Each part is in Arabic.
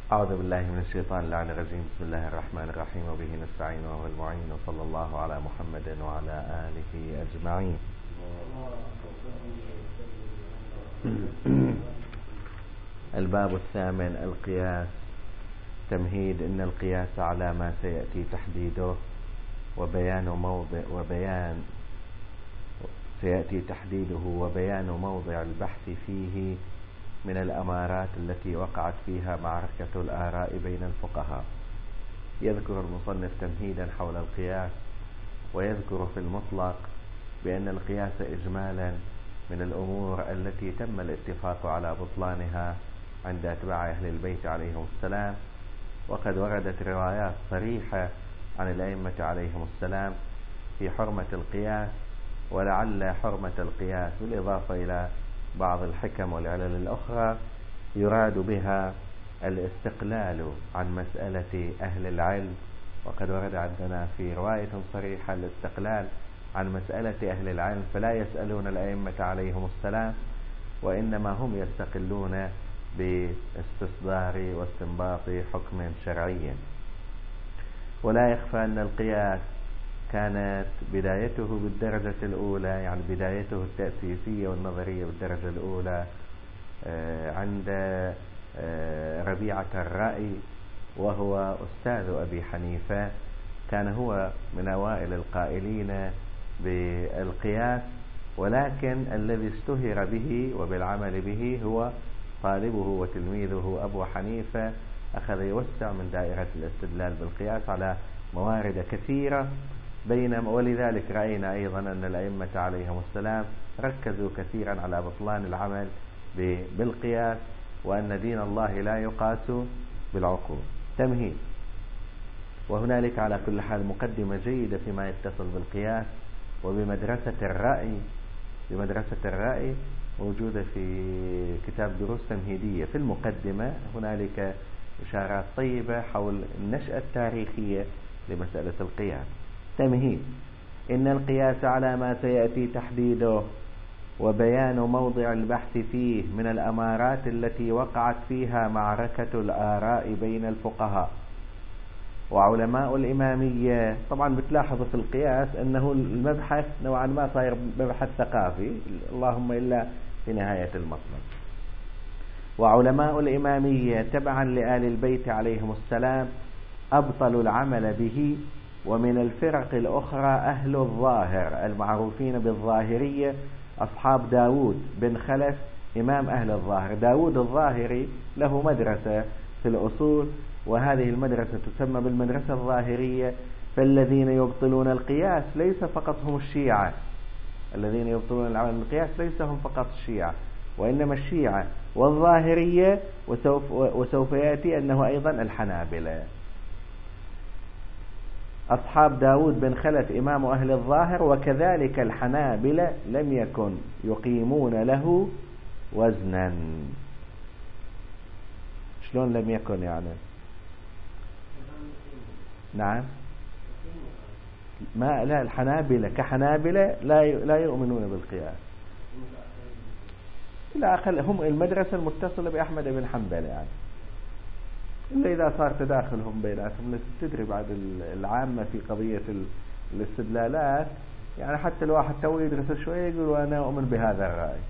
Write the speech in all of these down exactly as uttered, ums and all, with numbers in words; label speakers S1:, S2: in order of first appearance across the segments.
S1: أعوذ بالله من الشيطان اللعين الرجيم. بسم الله الرحمن الرحيم، وبه نستعين وهو المعين، وصلى الله على محمد وعلى آله أجمعين. الباب الثامن، القياس. تمهيد. إن القياس على ما سيأتي تحديده وبيان موضع وبيان سيأتي تحديده وبيان موضع البحث فيه من الأمارات التي وقعت فيها معركة الآراء بين الفقهاء. يذكر المصنف تمهيدا حول القياس، ويذكر في المطلق بأن القياس إجمالا من الأمور التي تم الاتفاق على بطلانها عند أتباع أهل البيت عليهم السلام، وقد وردت روايات صريحة عن الأئمة عليهم السلام في حرمة القياس، ولعل حرمة القياس بالإضافة إلى بعض الحكم والعلل الأخرى يراد بها الاستقلال عن مسألة أهل العلم. وقد ورد عندنا في رواية صريحة الاستقلال عن مسألة أهل العلم، فلا يسألون الأئمة عليهم السلام، وإنما هم يستقلون باستصدار واستنباط حكم شرعي. ولا يخفى أن القياس كانت بدايته بالدرجة الأولى، يعني بدايته التأسيسية والنظرية بالدرجة الأولى عند ربيعة الرأي، وهو أستاذ أبي حنيفة. كان هو من أوائل القائلين بالقياس، ولكن الذي اشتهر به وبالعمل به هو طالبه وتلميذه أبو حنيفة. أخذ يوسع من دائرة الاستدلال بالقياس على موارد كثيرة، بينما ولذلك رأينا أيضا أن الأئمة عليهم السلام ركزوا كثيرا على بطلان العمل بالقياس، وأن دين الله لا يقاس بالعقول. تمهيد. وهنالك على كل حال مقدمة جيدة فيما يتصل بالقياس وبمدرسة الرأي. بمدرسة الرأي موجودة في كتاب دروس تمهيدية. في المقدمة هنالك إشارات طيبة حول النشأة التاريخية لمسألة القياس. تمهيد. إن القياس على ما سيأتي تحديده وبيان موضع البحث فيه من الأمارات التي وقعت فيها معركة الآراء بين الفقهاء وعلماء الإمامية. طبعا بتلاحظوا في القياس أنه المبحث نوعا ما صاير مبحث ثقافي، اللهم إلا في نهاية المطلب. وعلماء الإمامية تبعا لآل البيت عليهم السلام أبطلوا العمل به. ومن الفرق الأخرى أهل الظاهر المعروفين بالظاهرية، أصحاب داود بن خلف إمام أهل الظاهر. داود الظاهري له مدرسة في الأصول، وهذه المدرسة تسمى بالمدرسة الظاهرية. فالذين يبطلون القياس ليس فقط هم الشيعة، الذين يبطلون العمل بالقياس ليس هم فقط الشيعة، وإنما الشيعة والظاهرية، وسوف, وسوف يأتي أنه أيضا الحنابلة. أصحاب داود بن خلف إمام أهل الظاهر، وكذلك الحنابلة لم يكن يقيمون له وزنا. شلون لم يكن يعني؟ نعم، ما لا الحنابلة كحنابلة لا لا يؤمنون بالقياس. لا أقل هم المدرسة المتصلة بأحمد بن حنبل، يعني إلا إذا صار تداخلهم بيناتهم. تدري بعد العامة في قضية الاستدلالات، يعني حتى الواحد تو يدرس شوية يقول أنا أؤمن بهذا الرأي.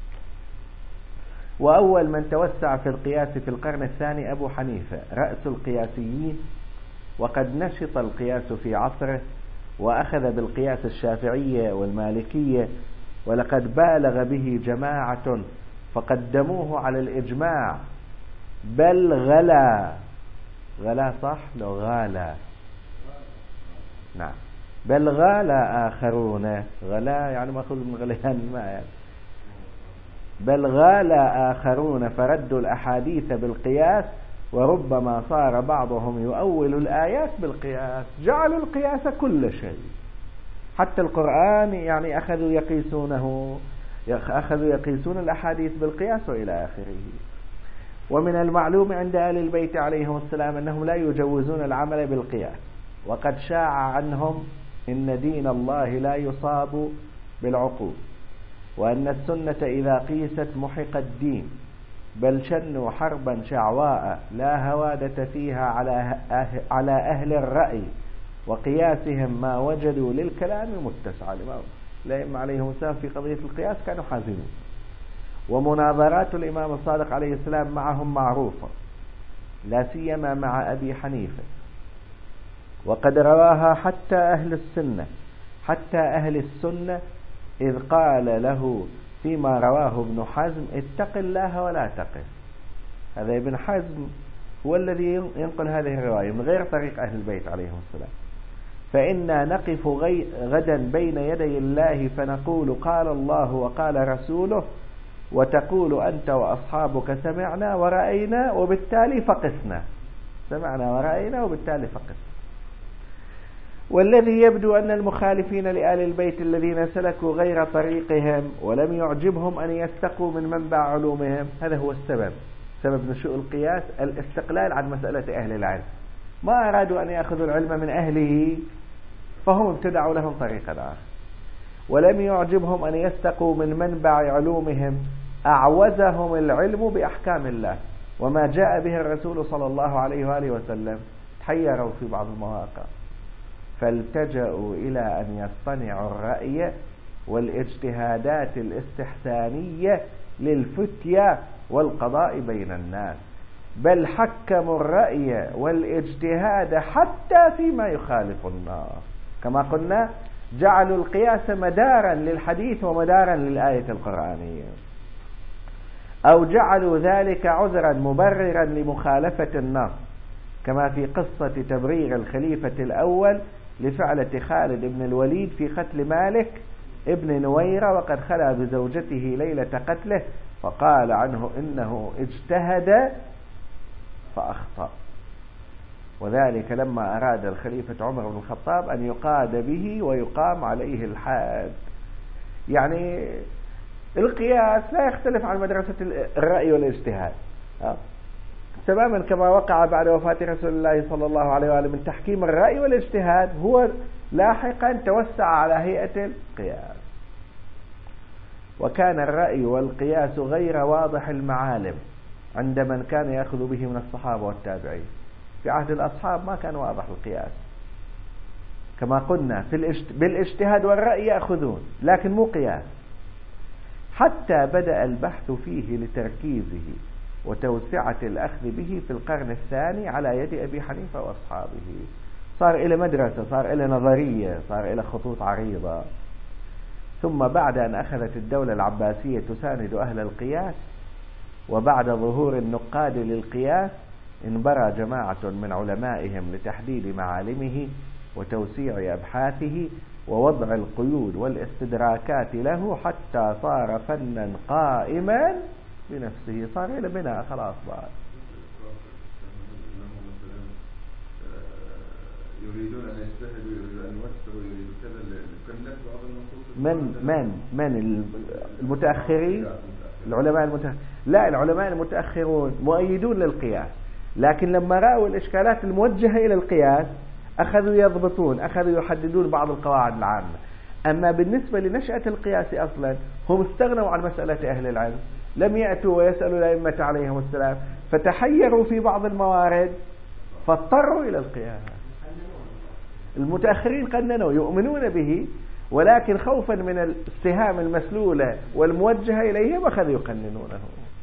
S1: وأول من توسع في القياس في القرن الثاني أبو حنيفة رأس القياسيين، وقد نشط القياس في عصره وأخذ بالقياس الشافعية والمالكية، ولقد بالغ به جماعة فقدموه على الإجماع، بل غلا غلا صح لو غالا نعم بل غالا آخرون. غلا يعني مأخوذ من غليان الماء يعني. بل غالا آخرون فردوا الأحاديث بالقياس، وربما صار بعضهم يؤول الآيات بالقياس. جعلوا القياس كل شيء، حتى القرآن يعني أخذوا يقيسونه أخذوا يقيسون الأحاديث بالقياس وإلى آخره. ومن المعلوم عند آل البيت عليهم السلام أنهم لا يجوزون العمل بالقياس، وقد شاع عنهم إن دين الله لا يصاب بالعقول، وأن السنة إذا قيست محق الدين، بل شنوا حربا شعواء لا هوادة فيها على أهل الرأي وقياسهم ما وجدوا للكلام متسعا. الأئمة عليهم السلام في قضية القياس كانوا حازمين، ومناظرات الإمام الصادق عليه السلام معهم معروفة، لا سيما مع أبي حنيفة، وقد رواها حتى أهل السنة حتى أهل السنة إذ قال له فيما رواه ابن حزم اتق الله ولا تقف. هذا ابن حزم هو الذي ينقل هذه الرواية من غير طريق أهل البيت عليهم السلام. فإنا نقف غدا بين يدي الله فنقول قال الله وقال رسوله، وتقول أنت وأصحابك سمعنا ورأينا وبالتالي فقسنا. سمعنا ورأينا وبالتالي فقسنا. والذي يبدو أن المخالفين لآل البيت الذين سلكوا غير طريقهم ولم يعجبهم أن يستقوا من منبع علومهم، هذا هو السبب، سبب نشوء القياس الاستقلال عن مسألة أهل العلم. ما أرادوا أن يأخذوا العلم من أهله فهم ابتدعوا لهم طريقا آخر. ولم يعجبهم أن يستقوا من منبع علومهم أعوزهم العلم بأحكام الله وما جاء به الرسول صلى الله عليه وآله وسلم، تحيروا في بعض المواقع فالتجأوا إلى أن يصطنعوا الرأي والاجتهادات الاستحسانية للفتية والقضاء بين الناس، بل حكموا الرأي والاجتهاد حتى فيما يخالف النص. كما قلنا جعلوا القياس مدارا للحديث ومدارا للآية القرآنية، أو جعلوا ذلك عذرا مبررا لمخالفة النص، كما في قصة تبرير الخليفة الأول لفعلة خالد بن الوليد في قتل مالك ابن نويرة وقد خلا بزوجته ليلة قتله فقال عنه إنه اجتهد فأخطأ، وذلك لما أراد الخليفة عمر بن الخطاب أن يقاد به ويقام عليه الحاد. يعني القياس لا يختلف عن مدرسة الرأي والاجتهاد تماما، كما وقع بعد وفاة رسول الله صلى الله عليه وآله من تحكيم الرأي والاجتهاد هو لاحقا توسع على هيئة القياس. وكان الرأي والقياس غير واضح المعالم عند من كان يأخذ به من الصحابة والتابعين. في عهد الأصحاب ما كان واضح القياس، كما قلنا في بالاجتهاد والرأي يأخذون لكن مو قياس، حتى بدأ البحث فيه لتركيزه وتوسعة الأخذ به في القرن الثاني على يد أبي حنيفة وأصحابه. صار إلى مدرسة، صار إلى نظرية، صار إلى خطوط عريضة. ثم بعد أن أخذت الدولة العباسية تساند أهل القياس وبعد ظهور النقاد للقياس انبرى جماعة من علمائهم لتحديد معالمه وتوسيع أبحاثه ووضع القيود والاستدراكات له حتى صار فنا قائما بنفسه، صار إلى بناء خلاص بعد. يريدون أن يجتهدوا، يريدون أن يوسعوا، يريدون كذا، كلمات بعض النصوص. من من من المتأخرين، العلماء المتأخرين، لا العلماء المتأخرون مؤيدون للقياس، لكن لما رأوا الإشكالات الموجهة إلى القياس أخذوا يضبطون، أخذوا يحددون بعض القواعد العامة. أما بالنسبة لنشأة القياس أصلا هم استغنوا عن مسألة أهل العلم، لم يأتوا ويسألوا الأئمة عليهم السلام فتحيروا في بعض الموارد فاضطروا إلى القياس. المتأخرين قننوا يؤمنون به، ولكن خوفا من السهام المسلولة والموجهة إليهم أخذوا يقننونه.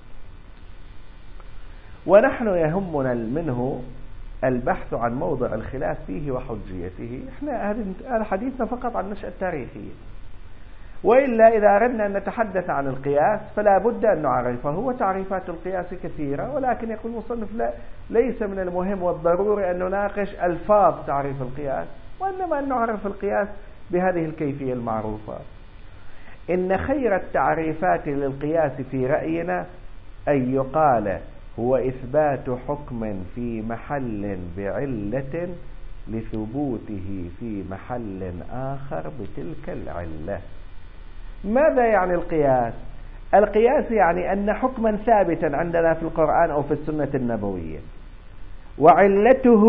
S1: ونحن يهمنا منه البحث عن موضع الخلاف فيه وحجيته. احنا هذا حديثنا فقط عن النشأة التاريخية، وإلا إذا أردنا أن نتحدث عن القياس فلا بد أن نعرفه، وتعريفات القياس كثيرة، ولكن يقول المصنف لا ليس من المهم والضروري أن نناقش ألفاظ تعريف القياس، وإنما أن نعرف القياس بهذه الكيفية المعروفة. إن خير التعريفات للقياس في رأينا أن يقال هو إثبات حكم في محل بعلة لثبوته في محل آخر بتلك العلة. ماذا يعني القياس؟ القياس يعني أن حكما ثابتا عندنا في القرآن أو في السنة النبوية وعلته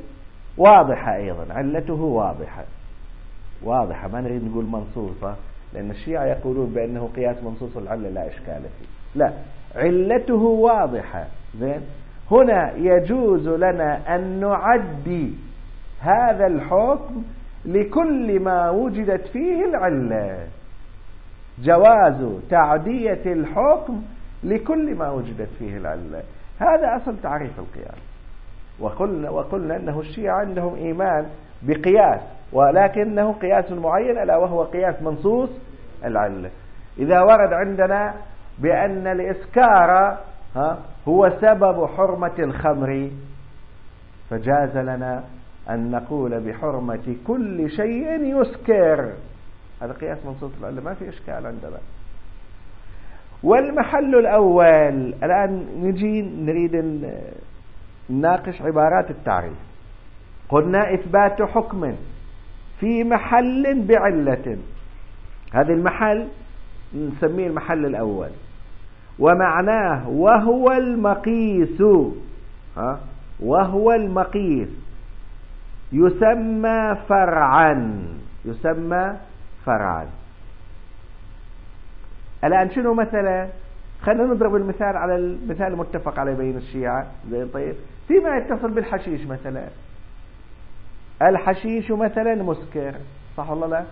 S1: واضحة، أيضا علته واضحة واضحة ما نريد نقول منصوصة، لأن الشيعة يقولون بأنه قياس منصوص العلة لا إشكال فيه. لا، علته واضحة. زين، هنا يجوز لنا أن نعدي هذا الحكم لكل ما وجدت فيه العلة. جواز تعدية الحكم لكل ما وجدت فيه العلة، هذا أصل تعريف القياس. وقلنا, وقلنا أنه الشيعة عندهم إيمان بقياس، ولكنه قياس معين، ألا وهو قياس منصوص العلة. إذا ورد عندنا بأن الإسكار ها هو سبب حرمة الخمر، فجاز لنا أن نقول بحرمة كل شيء يسكر، هذا قياس منصوص العلة، ما في إشكال عندنا. والمحل الأول، الآن نجي نريد نناقش عبارات التعريف. قلنا إثبات حكم في محل بعلة، هذا المحل نسميه المحل الأول، ومعناه وهو المقيس، ها وهو المقيس يسمى فرعا، يسمى فرعا. الآن شنو مثلا؟ خلينا نضرب المثال على المثال المتفق عليه بين الشيعة. زين، طيب فيما يتصل بالحشيش مثلا، الحشيش مثلا مسكر، صح ولا لا؟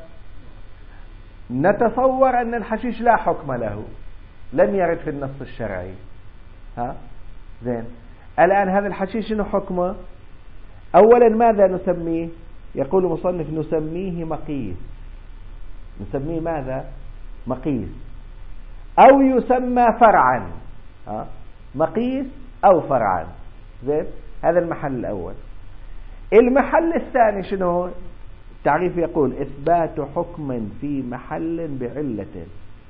S1: نتصور أن الحشيش لا حكم له، لم يرد في النص الشرعي. ها زين، الآن هذا الحشيش شنو حكمه؟ أولا ماذا نسميه؟ يقول المصنف نسميه مقيس. نسميه ماذا؟ مقيس، أو يسمى فرعا. ها مقيس أو فرعا. زين، هذا المحل الأول. المحل الثاني شنو؟ التعريف يقول إثبات حكم في محل بعلة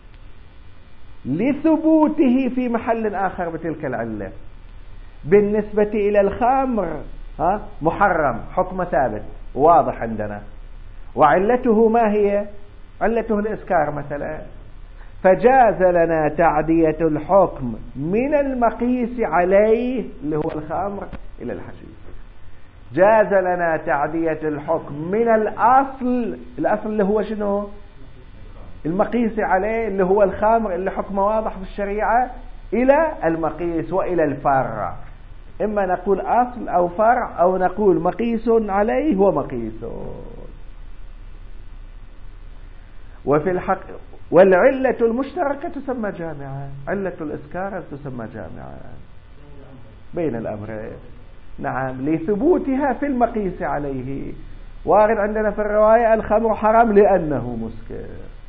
S1: لثبوته في محل آخر بتلك العلة. بالنسبة إلى الخمر ها محرم، حكم ثابت واضح عندنا، وعلته ما هي؟ علته الإسكار مثلا، فجاز لنا تعدية الحكم من المقيس عليه اللي هو الخمر إلى الحشيش. جاز لنا تعدية الحكم من الأصل، الأصل اللي هو شنو؟ المقيس عليه اللي هو الخمر اللي حكمه واضح في الشريعة، إلى المقيس وإلى الفرع. إما نقول أصل أو فرع، أو نقول مقيس عليه ومقيس. وفي الحق والعلة المشتركة تسمى جامعة، علة الإسكار تسمى جامعة بين الأمرين. نعم، لثبوتها في المقيس عليه. وارد عندنا في الرواية الخمر حرام لأنه مسكر.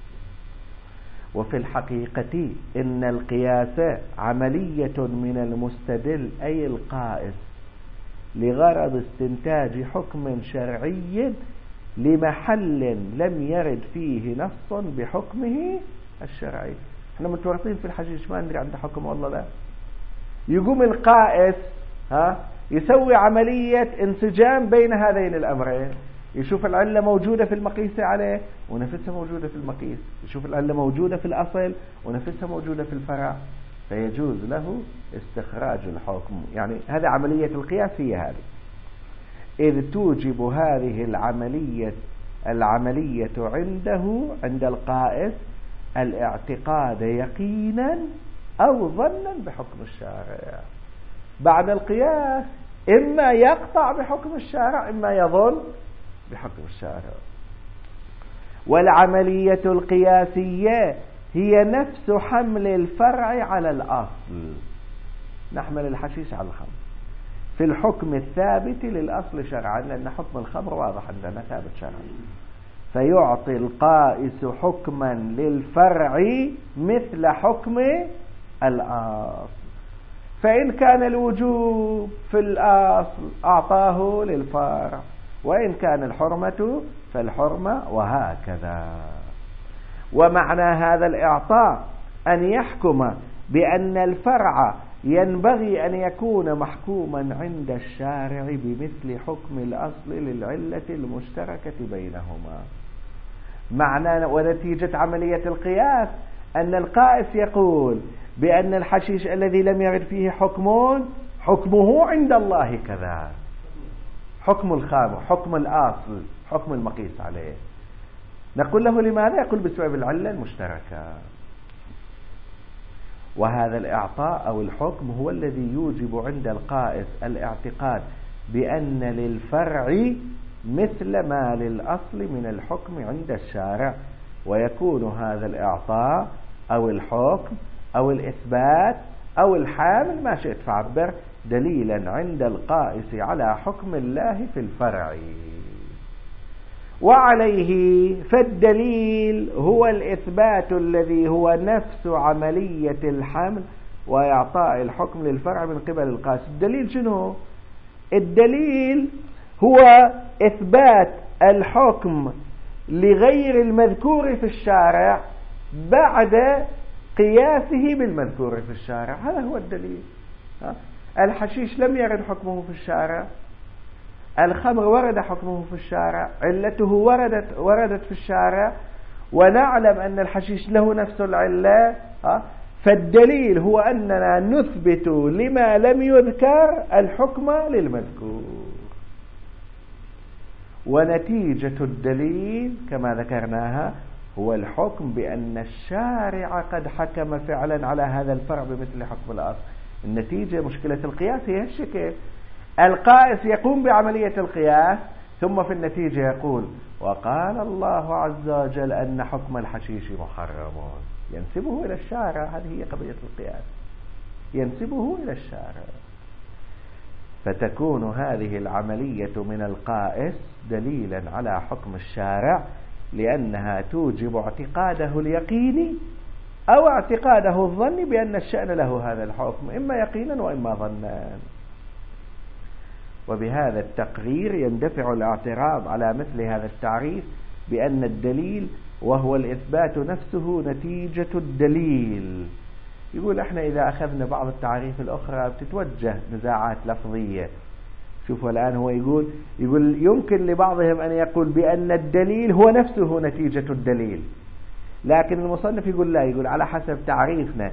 S1: وفي الحقيقة إن القياس عملية من المستدل أي القائس لغرض استنتاج حكم شرعي لمحل لم يرد فيه نص بحكمه الشرعي. احنا متورطين في الحشيش، ما ندري عنده حكم والله لا. يقوم القائس ها يسوي عملية انسجام بين هذين الأمرين، يشوف العلة موجودة في المقيس عليه ونفسها موجودة في المقيس، يشوف العلة موجودة في الأصل ونفسها موجودة في الفرع، فيجوز له استخراج الحكم. يعني هذا عملية القياس هي هذه، إذ توجب هذه العملية العملية عنده عند القائس الاعتقاد يقينا أو ظنا بحكم الشارع. بعد القياس إما يقطع بحكم الشارع إما يظن بحكم الشارع. والعملية القياسية هي نفس حمل الفرع على الأصل. نحمل الحشيش على الخمر في الحكم الثابت للأصل شرعا، لأن حكم الخمر واضح عندنا ثابت شرعا، فيعطي القائس حكما للفرع مثل حكم الأصل. فإن كان الوجوب في الأصل أعطاه للفرع، وإن كان الحرمة فالحرمة، وهكذا. ومعنى هذا الإعطاء أن يحكم بأن الفرع ينبغي أن يكون محكوما عند الشارع بمثل حكم الأصل للعلة المشتركة بينهما. معنى ونتيجة عملية القياس أن القائس يقول بأن الحشيش الذي لم يرد فيه حكم حكمه عند الله كذا، حكم الخامر، حكم الأصل، حكم المقيس عليه. نقول له لماذا؟ يقول بسبب العلة المشتركة. وهذا الإعطاء أو الحكم هو الذي يوجب عند القائس الاعتقاد بأن للفرع مثل ما للأصل من الحكم عند الشارع، ويكون هذا الإعطاء أو الحكم أو الإثبات أو الحامل ما شئت فعبر دليلا عند القائس على حكم الله في الفرع. وعليه فالدليل هو الإثبات الذي هو نفس عملية الحمل وإعطاء الحكم للفرع من قبل القائس. الدليل شنو؟ الدليل هو إثبات الحكم لغير المذكور في الشارع بعد قياسه بالمذكور في الشارع. هذا هو الدليل. الحشيش لم يرد حكمه في الشارع، الخمر ورد حكمه في الشارع، علته وردت وردت في الشارع، ونعلم أن الحشيش له نفس العلة. فالدليل هو أننا نثبت لما لم يذكر الحكم للمذكور. ونتيجة الدليل كما ذكرناها هو الحكم بأن الشارع قد حكم فعلا على هذا الفرع بمثل حكم الأصل. النتيجة مشكلة القياس هي الشكل. القائس يقوم بعملية القياس ثم في النتيجة يقول وقال الله عز وجل أن حكم الحشيش محرم، ينسبه إلى الشارع. هذه هي قضية القياس، ينسبه إلى الشارع. فتكون هذه العملية من القائس دليلا على حكم الشارع، لأنها توجب اعتقاده اليقيني أو اعتقاده الظني بأن الشأن له هذا الحكم، إما يقينا وإما ظنا. وبهذا التقرير يندفع الاعتراض على مثل هذا التعريف بأن الدليل وهو الإثبات نفسه نتيجة الدليل. يقول احنا إذا أخذنا بعض التعريف الأخرى بتتوجه نزاعات لفظية. شوفوا الآن هو يقول يقول يمكن لبعضهم أن يقول بأن الدليل هو نفسه نتيجة الدليل، لكن المصنف يقول لا، يقول على حسب تعريفنا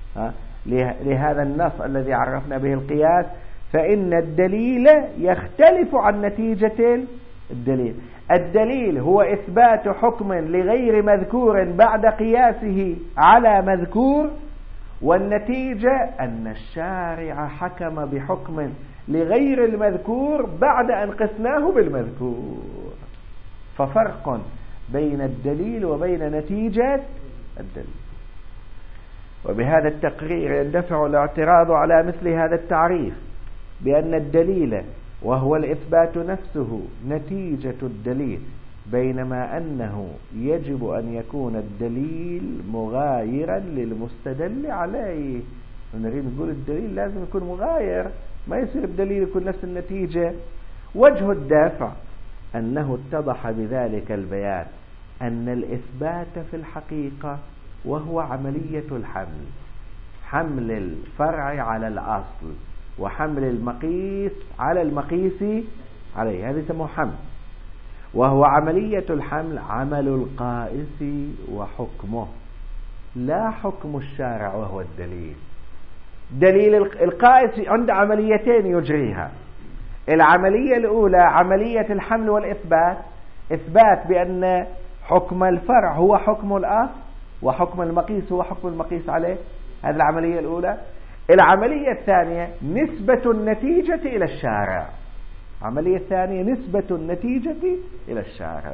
S1: لهذا النص الذي عرفنا به القياس فإن الدليل يختلف عن نتيجة الدليل. الدليل هو إثبات حكم لغير مذكور بعد قياسه على مذكور، والنتيجة أن الشارع حكم بحكم لغير المذكور بعد أن قسناه بالمذكور. ففرق بين الدليل وبين نتيجة الدليل. وبهذا التقرير يندفع الاعتراض على مثل هذا التعريف بأن الدليل وهو الإثبات نفسه نتيجة الدليل، بينما أنه يجب أن يكون الدليل مغايرا للمستدل عليه. نريد نقول الدليل لازم يكون مغاير، ما يصير الدليل يكون نفس النتيجة. وجه الدافع أنه اتضح بذلك البيان أن الإثبات في الحقيقة وهو عملية الحمل، حمل الفرع على الأصل وحمل المقيس على المقيس عليه، هذا يسمى حمل. وهو عملية الحمل عمل القائس وحكمه، لا حكم الشارع وهو الدليل. دليل القائس عند عمليتين يجريها. العملية الأولى عملية الحمل والإثبات، إثبات بأن حكم الفرع هو حكم الأصل وحكم المقيس هو حكم المقيس عليه، هذه العملية الأولى. العملية الثانية نسبة النتيجة إلى الشارع، العملية الثانية نسبة النتيجة إلى الشارع.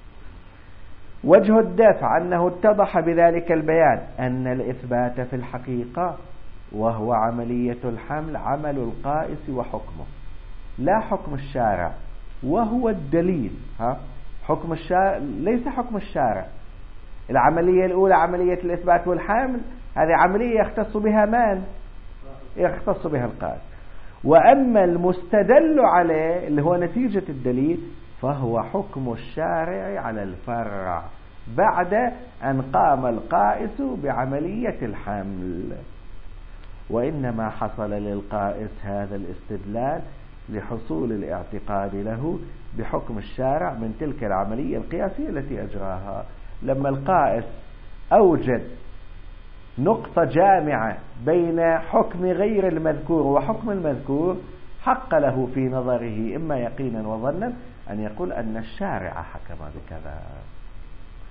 S1: وجه الدافع أنه اتضح بذلك البيان أن الإثبات في الحقيقة وهو عملية الحمل عمل القائس وحكمه، لا حكم الشارع وهو الدليل. ها حكم الشارع ليس حكم الشارع. العملية الأولى عملية الإثبات والحمل، هذه عملية يختص بها من؟ يختص بها القائس. وأما المستدل عليه اللي هو نتيجة الدليل فهو حكم الشارع على الفرع بعد أن قام القائس بعملية الحمل. وإنما حصل للقائس هذا الاستدلال لحصول الاعتقاد له بحكم الشارع من تلك العملية القياسية التي أجراها. لما القائس أوجد نقطة جامعة بين حكم غير المذكور وحكم المذكور، حق له في نظره إما يقينا وظنا أن يقول أن الشارع حكم بكذا.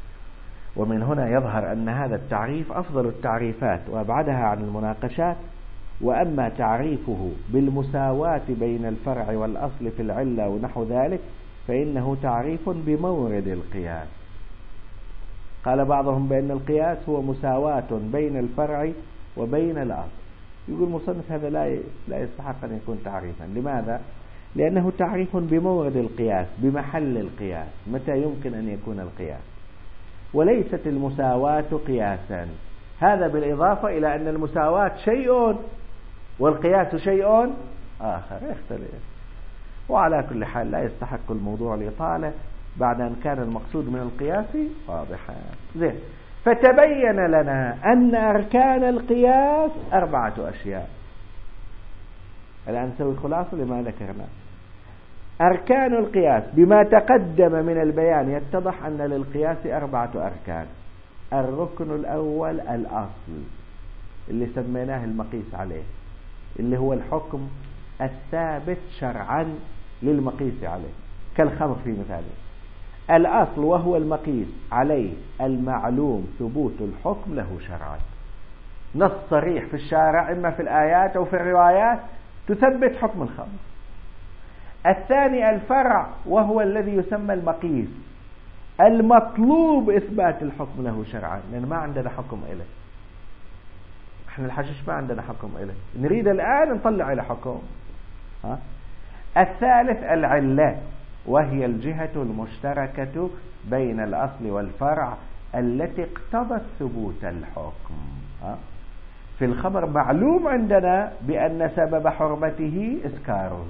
S1: ومن هنا يظهر أن هذا التعريف أفضل التعريفات وأبعدها عن المناقشات. وأما تعريفه بالمساواة بين الفرع والأصل في العلة ونحو ذلك فإنه تعريف بمورد القياس. قال بعضهم بأن القياس هو مساواة بين الفرع وبين الأصل. يقول مصنف هذا لا لا يستحق أن يكون تعريفا. لماذا؟ لأنه تعريف بمورد القياس، بمحل القياس، متى يمكن أن يكون القياس، وليست المساواة قياسا. هذا بالإضافة إلى أن المساواة شيء والقياس شيء آخر يختلف. وعلى كل حال لا يستحق الموضوع الإطالة بعد أن كان المقصود من القياس واضحا. زين، فتبين لنا أن أركان القياس أربعة أشياء. الآن نسوي خلاصة لما ذكرنا. أركان القياس بما تقدم من البيان يتضح أن للقياس أربعة أركان. الركن الأول الأصل اللي سميناه المقيس عليه، اللي هو الحكم الثابت شرعا للمقيس عليه، كالخمر في مثاله. الأصل وهو المقيس عليه المعلوم ثبوت الحكم له شرعا، نص صريح في الشارع إما في الآيات أو في الروايات تثبت حكم الخمر. الثاني الفرع وهو الذي يسمى المقيس، المطلوب إثبات الحكم له شرعا، لأن ما عندنا حكم إله. احنا الحشيش ما عندنا حكم إله، نريد الآن نطلع إلى حكم. ها؟ الثالث العلة وهي الجهة المشتركة بين الأصل والفرع التي اقتضت ثبوت الحكم. ها؟ في الخمر معلوم عندنا بأن سبب حرمته إسكاره،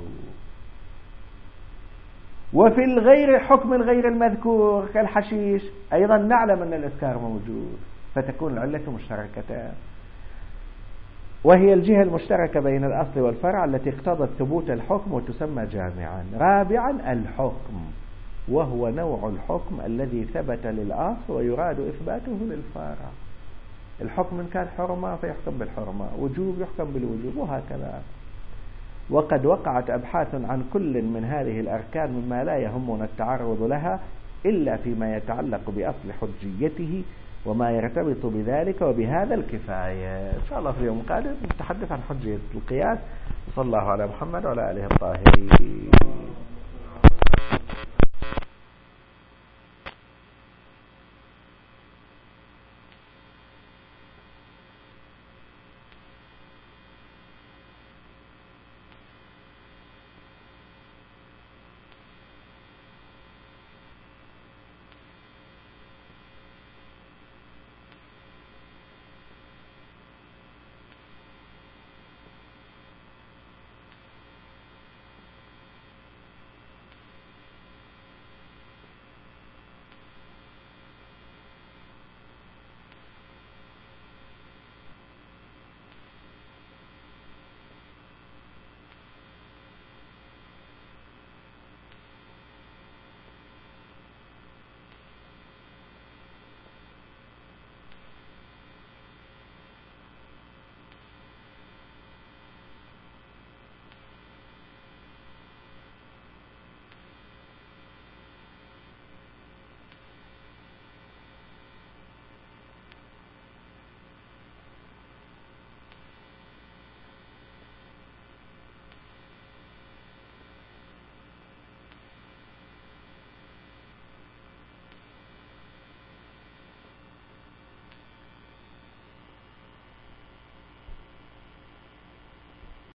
S1: وفي الغير حكم الغير المذكور كالحشيش أيضا نعلم أن الإسكار موجود، فتكون العلة مشتركتان، وهي الجهة المشتركة بين الأصل والفرع التي اقتضت ثبوت الحكم وتسمى جامعا. رابعا الحكم وهو نوع الحكم الذي ثبت للأصل ويراد إثباته للفرع. الحكم إن كان حرمة فيحكم بالحرمة، وجوب يحكم بالوجوب، وهكذا. وقد وقعت أبحاث عن كل من هذه الأركان مما لا يهمنا التعرض لها إلا فيما يتعلق بأصل حجيته وما يرتبط بذلك، وبهذا الكفاية. إن شاء الله في اليوم القادم نتحدث عن حجية القياس. صلى الله على محمد وعلى آله الطاهرين.